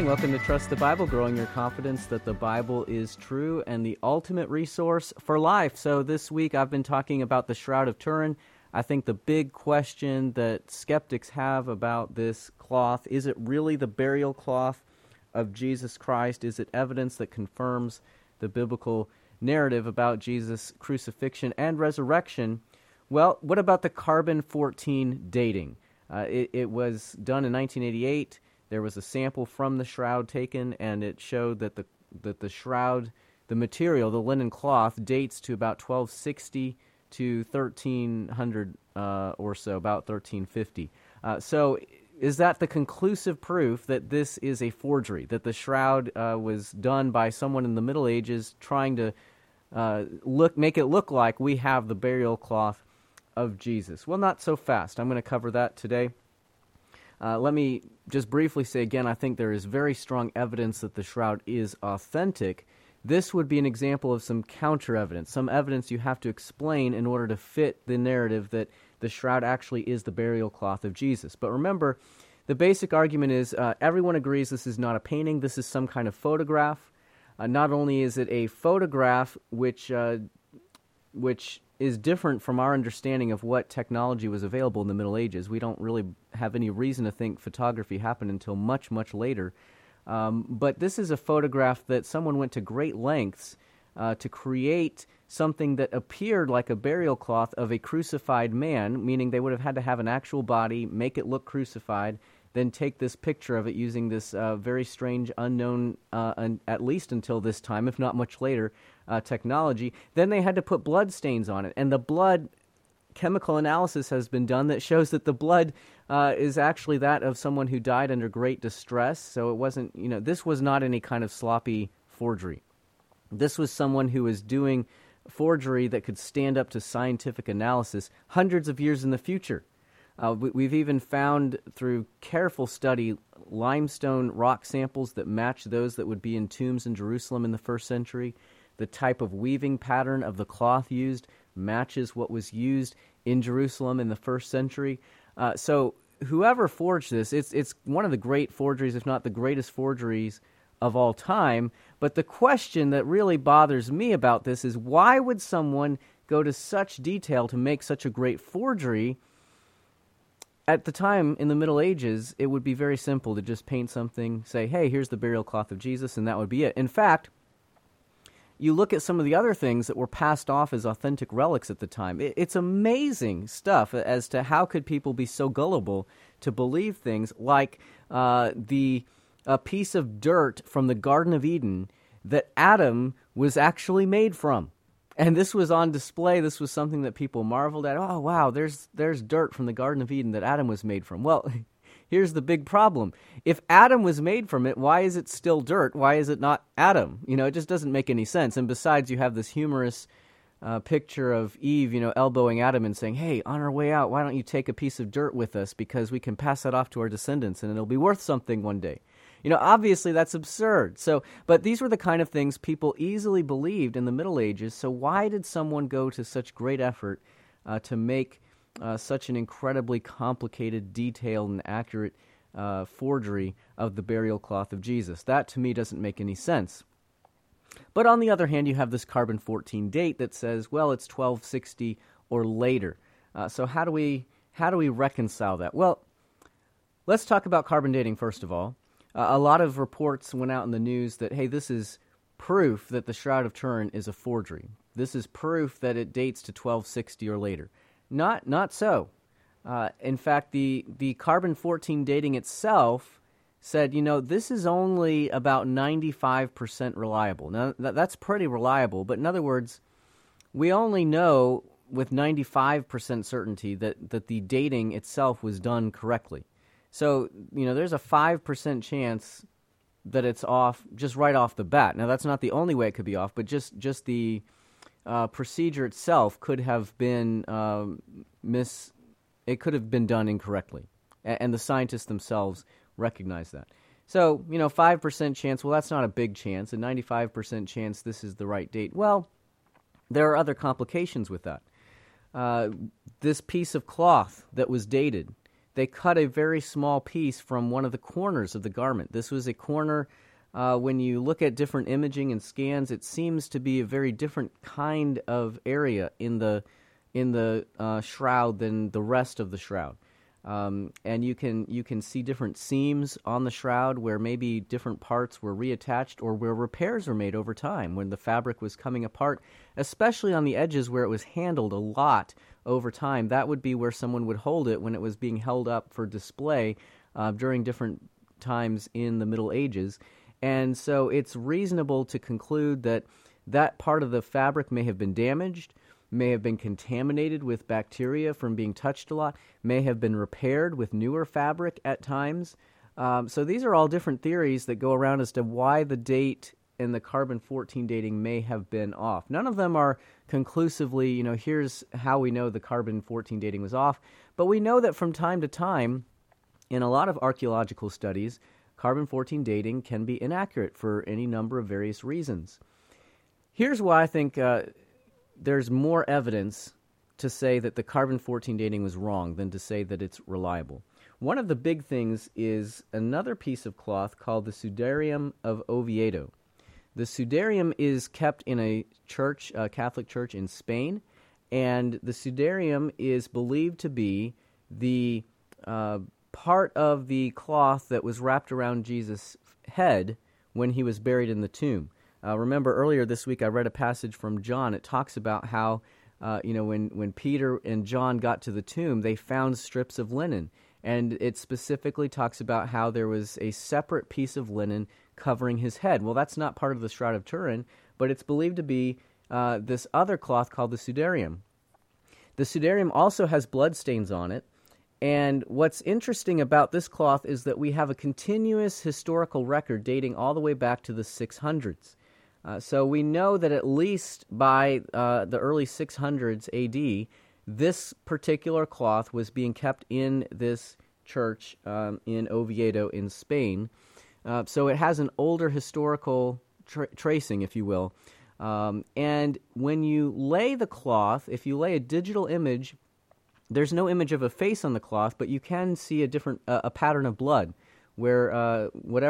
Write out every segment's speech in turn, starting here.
morning. Welcome to Trust the Bible, growing your confidence that the Bible is true and the ultimate resource for life. So this week I've been talking about the Shroud of Turin. I think the big question that skeptics have about this cloth, is it really the burial cloth of Jesus Christ? Is it evidence that confirms the biblical narrative about Jesus' crucifixion and resurrection? Well, what about the carbon-14 dating? It was done in 1988. There was a sample from the shroud taken, and it showed that the shroud, the material, the linen cloth, dates to about 1260 to 1300 or so, about 1350. So is that the conclusive proof that this is a forgery, that the shroud was done by someone in the Middle Ages trying to make it look like we have the burial cloth of Jesus? Well, not so fast. I'm going to cover that today. Let me just briefly say again, I think there is very strong evidence that the shroud is authentic. This would be an example of some counter-evidence, some evidence you have to explain in order to fit the narrative that the shroud actually is the burial cloth of Jesus. But remember, the basic argument is everyone agrees this is not a painting, this is some kind of photograph. Not only is it a photograph which is different from our understanding of what technology was available in the Middle Ages. We don't really have any reason to think photography happened until much, much later. But this is a photograph that someone went to great lengths to create something that appeared like a burial cloth of a crucified man, meaning they would have had to have an actual body, make it look crucified, then take this picture of it using this very strange, unknown, at least until this time, if not much later, technology. Then they had to put blood stains on it, and the blood chemical analysis has been done that shows that the blood is actually that of someone who died under great distress. So it wasn't, this was not any kind of sloppy forgery. This was someone who was doing forgery that could stand up to scientific analysis hundreds of years in the future. We've even found through careful study limestone rock samples that match those that would be in tombs in Jerusalem in the first century. The type of weaving pattern of the cloth used matches what was used in Jerusalem in the first century. So whoever forged this, it's one of the great forgeries, if not the greatest forgeries of all time. But the question that really bothers me about this is, why would someone go to such detail to make such a great forgery? At the time, in the Middle Ages, it would be very simple to just paint something, say, hey, here's the burial cloth of Jesus, and that would be it. In fact, you look at some of the other things that were passed off as authentic relics at the time. It's amazing stuff as to how could people be so gullible to believe things like a piece of dirt from the Garden of Eden that Adam was actually made from. And this was on display. This was something that people marveled at. Oh, wow, there's dirt from the Garden of Eden that Adam was made from. Well, here's the big problem. If Adam was made from it, why is it still dirt? Why is it not Adam? It just doesn't make any sense. And besides, you have this humorous picture of Eve, elbowing Adam and saying, hey, on our way out, why don't you take a piece of dirt with us, because we can pass that off to our descendants and it'll be worth something one day. Obviously that's absurd. But these were the kind of things people easily believed in the Middle Ages. So why did someone go to such great effort to make such an incredibly complicated, detailed, and accurate forgery of the burial cloth of Jesus? That, to me, doesn't make any sense. But on the other hand, you have this carbon-14 date that says, well, it's 1260 or later. So how do we reconcile that? Well, let's talk about carbon dating first of all. A lot of reports went out in the news that, hey, this is proof that the Shroud of Turin is a forgery. This is proof that it dates to 1260 or later. Not so. In fact, the carbon-14 dating itself said, this is only about 95% reliable. Now, that's pretty reliable, but in other words, we only know with 95% certainty that the dating itself was done correctly. So, there's a 5% chance that it's off just right off the bat. Now, that's not the only way it could be off, but just the procedure itself could have been it could have been done incorrectly. And the scientists themselves recognize that. So, 5% chance, well, that's not a big chance. A 95% chance this is the right date. Well, there are other complications with that. This piece of cloth that was dated, they cut a very small piece from one of the corners of the garment. This was a corner. When you look at different imaging and scans, it seems to be a very different kind of area in the shroud than the rest of the shroud. And you can see different seams on the shroud where maybe different parts were reattached or where repairs were made over time when the fabric was coming apart, especially on the edges where it was handled a lot over time. That would be where someone would hold it when it was being held up for display during different times in the Middle Ages. And so it's reasonable to conclude that that part of the fabric may have been damaged, may have been contaminated with bacteria from being touched a lot, may have been repaired with newer fabric at times. So these are all different theories that go around as to why the date and the carbon-14 dating may have been off. None of them are conclusively, here's how we know the carbon-14 dating was off, but we know that from time to time, in a lot of archaeological studies, carbon-14 dating can be inaccurate for any number of various reasons. Here's why I think there's more evidence to say that the carbon-14 dating was wrong than to say that it's reliable. One of the big things is another piece of cloth called the Sudarium of Oviedo. The Sudarium is kept in a church, a Catholic church in Spain, and the Sudarium is believed to be the part of the cloth that was wrapped around Jesus' head when he was buried in the tomb. Remember earlier this week I read a passage from John. It talks about how, when Peter and John got to the tomb, they found strips of linen. And it specifically talks about how there was a separate piece of linen covering his head. Well, that's not part of the Shroud of Turin, but it's believed to be this other cloth called the Sudarium. The Sudarium also has bloodstains on it. And what's interesting about this cloth is that we have a continuous historical record dating all the way back to the 600s. So we know that at least by the early 600s AD, this particular cloth was being kept in this church in Oviedo in Spain. So it has an older historical tracing, if you will. And when you lay the cloth, if you lay a digital image, there's no image of a face on the cloth, but you can see a pattern of blood, where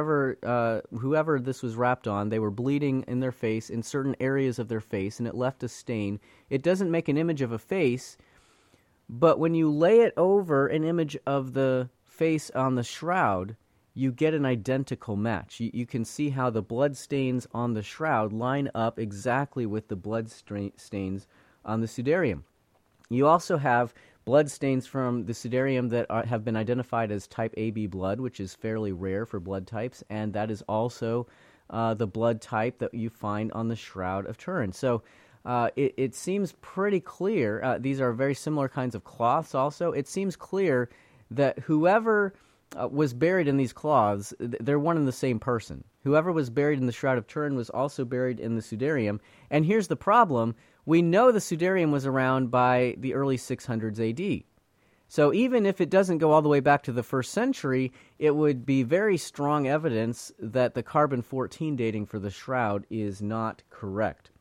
whoever this was wrapped on, they were bleeding in their face, in certain areas of their face, and it left a stain. It doesn't make an image of a face, but when you lay it over an image of the face on the shroud, you get an identical match. You can see how the blood stains on the shroud line up exactly with the blood stains on the Sudarium. You also have blood stains from the Sudarium that have been identified as type AB blood, which is fairly rare for blood types, and that is also the blood type that you find on the Shroud of Turin. So it seems pretty clear. These are very similar kinds of cloths also. It seems clear that whoever was buried in these cloths, they're one and the same person. Whoever was buried in the Shroud of Turin was also buried in the Sudarium. And here's the problem. We know the Sudarium was around by the early 600s AD. So even if it doesn't go all the way back to the 1st century, it would be very strong evidence that the carbon-14 dating for the shroud is not correct.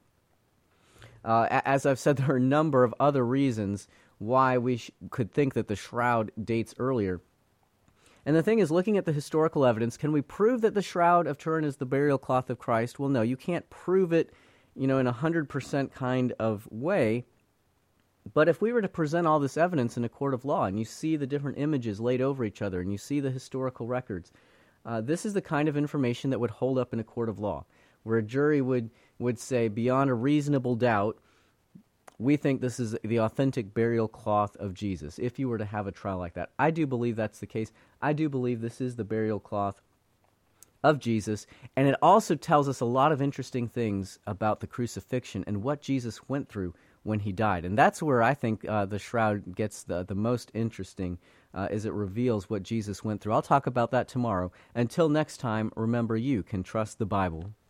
As I've said, there are a number of other reasons why we could think that the shroud dates earlier. And the thing is, looking at the historical evidence, can we prove that the Shroud of Turin is the burial cloth of Christ? Well, no, you can't prove it, in a 100% kind of way. But if we were to present all this evidence in a court of law, and you see the different images laid over each other, and you see the historical records, this is the kind of information that would hold up in a court of law, where a jury would say, beyond a reasonable doubt, we think this is the authentic burial cloth of Jesus, if you were to have a trial like that. I do believe that's the case. I do believe this is the burial cloth of Jesus, and it also tells us a lot of interesting things about the crucifixion and what Jesus went through when he died. And that's where I think the shroud gets the most interesting, as it reveals what Jesus went through. I'll talk about that tomorrow. Until next time, remember, you can trust the Bible.